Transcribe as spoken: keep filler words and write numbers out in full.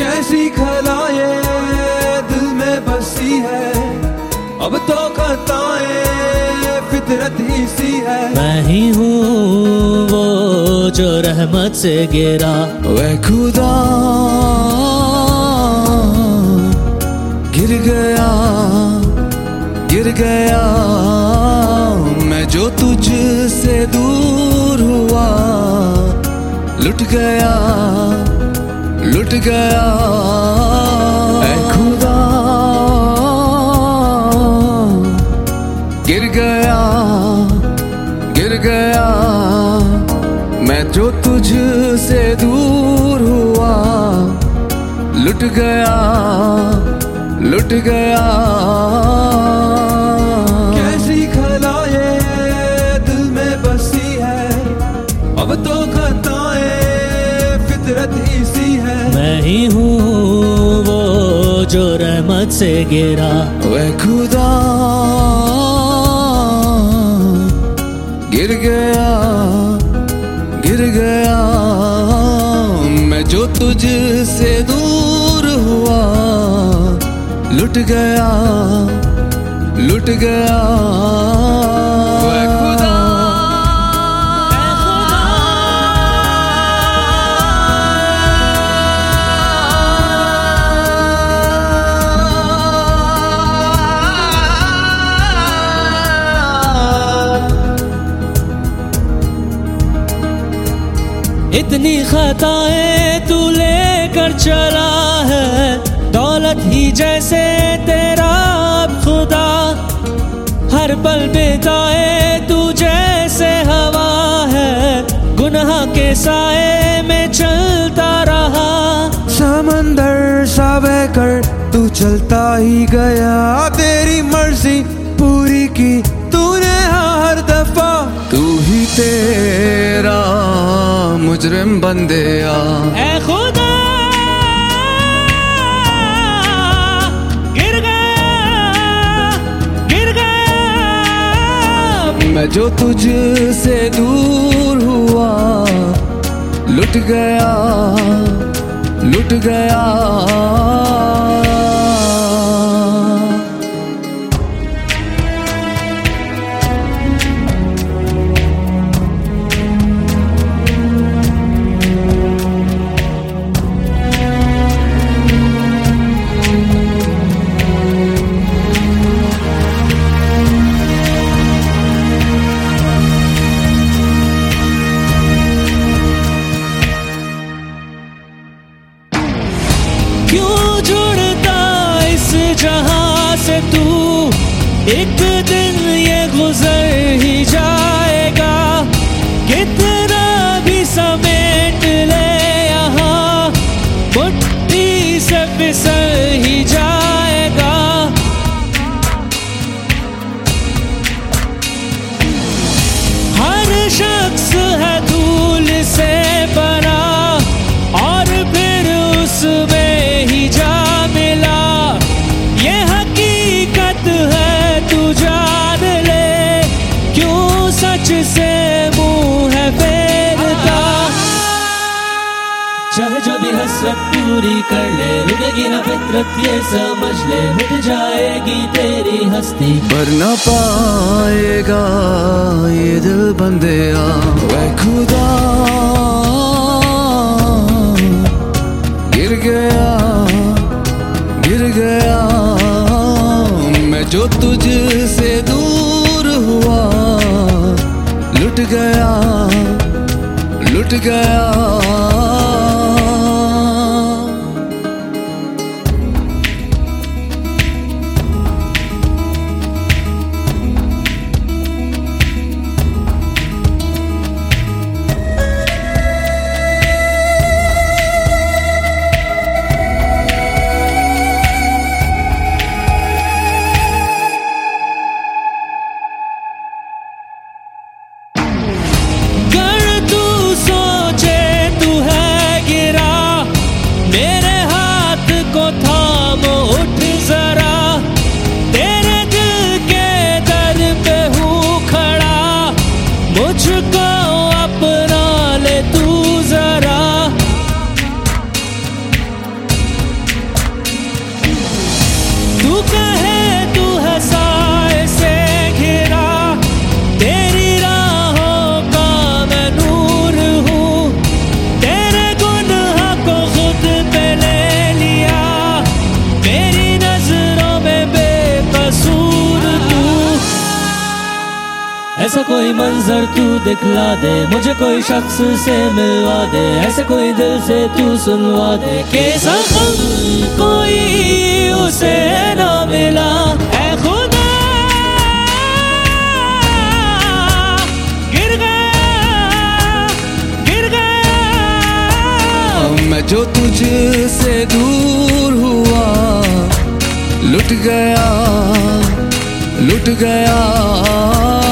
कैसी खला ये दिल में बसी है, अब तो खताएं फितरत ही सी है। मैं ही हूँ वो जो रहमत से गिरा, वह खुदा गिर गया गिर गया। मैं जो तुझसे दूर हुआ, लुट गया लुट गया। ऐ खुदा गिर गया गिर गया। मैं जो तुझसे दूर हुआ, लुट गया लुट गया। कैसी खला ये दिल में बसी है, अब तो खताएं फितरत ही सी है। मैं ही हूँ वो जो रहमत से गिरा, वह खुदा गिर गया गिर गया। मैं जो तुझसे दूर हुआ, लुट गया लुट गया। वह खुदा इतनी खताएं तू लेकर चला है, दौलत ही जैसे तेरा अब खुदा। हर पल बेताए तू जैसे हवा है, गुनाह के साए में चलता रहा। समंदर सा बहकर तू चलता ही गया, तेरी मर्जी पूरी की तूने हर दफा। तू ही तेरा मुजरिम बंदे आ, ऐ खुदा गिर गया गिर गया। मैं जो तुझसे दूर हुआ, लुट गया लुट गया। क्यों जुड़ता इस जहां से तू, एक दिन ये गुजर ही जाएगा। कितना भी समेट ले यहाँ, मुट्ठी से फिसल ही जाएगा। हर शख्स है धूल से बना, और फिर उसमें जा मिला। ये हकीकत है तू जान ले, क्यों सच से मुंह है फेरता। चाहे जो भी हसरत पूरी कर ले, रुकेगी ना फितरत ये समझ ले। मिट जाएगी तेरी हस्ती, पर न पाएगा ये दिल बंदे आ। वह खुदा गिर गया गिर गया। मैं जो तुझसे दूर हुआ, लुट गया लुट गया। कर तू सोचे तू कोई मंजर तू दिखला दे, मुझे कोई शख्स से मिलवा दे, ऐसे कोई दिल से तू सुनवा दे कि जख्म कोई उसे ना मिला। ऐ खुदा गिर गया गिर गया मैं जो तुझसे दूर हुआ, लुट गया लुट गया